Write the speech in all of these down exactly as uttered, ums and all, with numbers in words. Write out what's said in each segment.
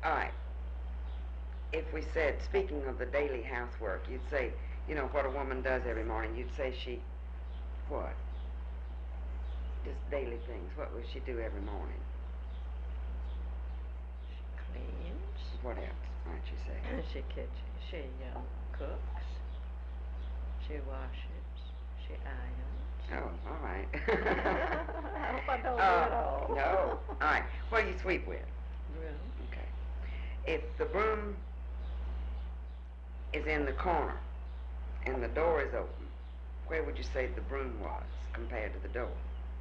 All right. If we said, speaking of the daily housework, you'd say, you know, what a woman does every morning. You'd say she, what? Just daily things. What would she do every morning? She cleans. What else might you say? she kitchen. She um, cooks. She washes. She irons. Oh, all right. I hope I don't uh, do it all. No. All right. What do you sweep with? Broom. Okay. If the broom is in the corner and the door is open, where would you say the broom was compared to the door?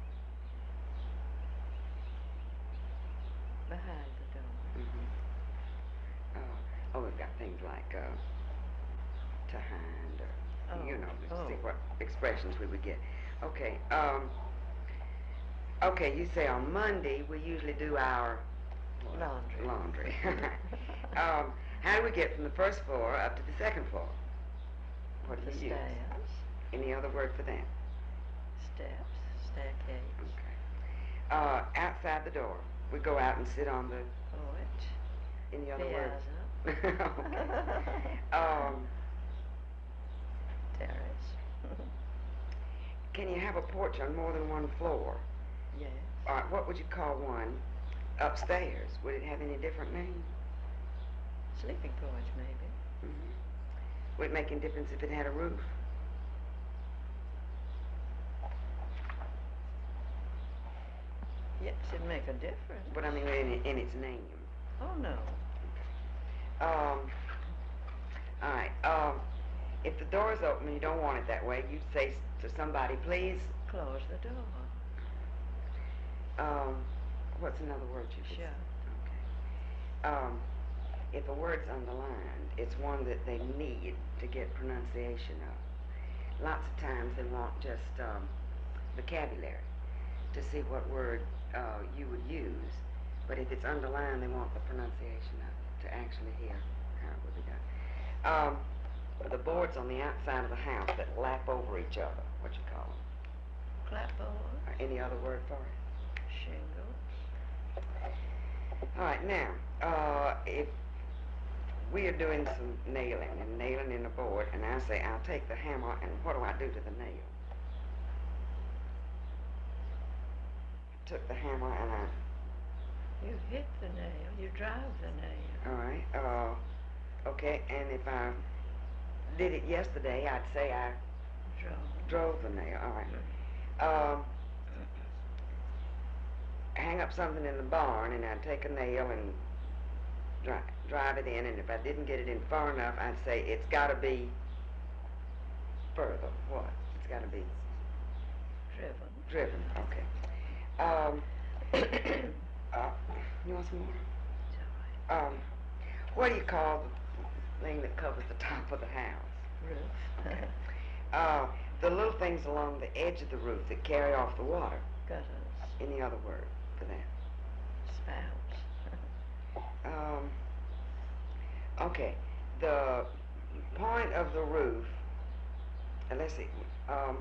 Behind the door. Mm-hmm. Uh, oh, we've got things like uh, to hand, or, oh. you know, to oh. see what expressions we would get. Okay. Um, okay, you say on Monday we usually do our what? Laundry. Laundry. um, how do we get from the first floor up to the second floor? What do the you stairs. use? Any other word for that? Steps. Staircase. Okay. Uh, outside the door, we go out and sit on the. Porch. Any other Piazza. words? Okay. um, Terrace. Can you have a porch on more than one floor? Yes. All right, what would you call one upstairs? Would it have any different name? Sleeping porch, maybe. Mm-hmm. Would it make any difference if it had a roof? Yes, it'd make a difference. But I mean, in, in its name. Oh, no. Um, all right. Um, if the door is open and you don't want it that way, you'd say to somebody, please. Close the door. Um, what's another word you could Shut. Okay. Um, if a word's underlined, it's one that they need to get pronunciation of. Lots of times they want just um, vocabulary to see what word uh, you would use. But if it's underlined, they want the pronunciation of it to actually hear how it would be done. Um, the boards on the outside of the house that lap over each other, what you call them? Clapboard. Or any other word for it? Shingles. All right, now, uh, if we are doing some nailing and nailing in the board, and I say, I'll take the hammer, and what do I do to the nail? I took the hammer and I... You hit the nail. You drive the nail. All right, uh, okay, and if I did it yesterday, I'd say I Drove. drove the nail. All right. Um, hang up something in the barn, and I'd take a nail and drive, drive it in, and if I didn't get it in far enough, I'd say it's got to be further. What? It's got to be Driven. driven. Okay. Um, uh, you want some more? It's all right. Um, what do you call the thing that covers the top of the house? Roof. Okay. Uh, the little things along the edge of the roof that carry off the water. Gutters. Any other word for that? Spouts. Um, okay. The point of the roof, uh, let's see, um,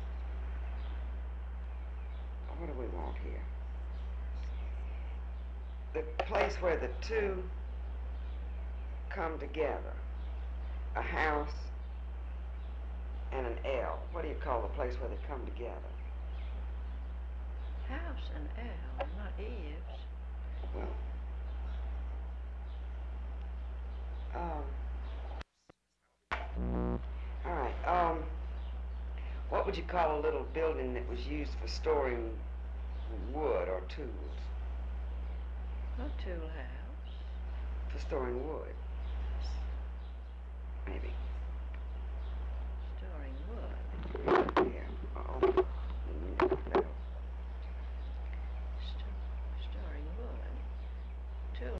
what do we want here? The place where the two come together, a house and an L. What do you call the place where they come together? House and L, not eaves. Well, um, all right. Um, what would you call a little building that was used for storing wood or tools? A tool house. For storing wood, maybe.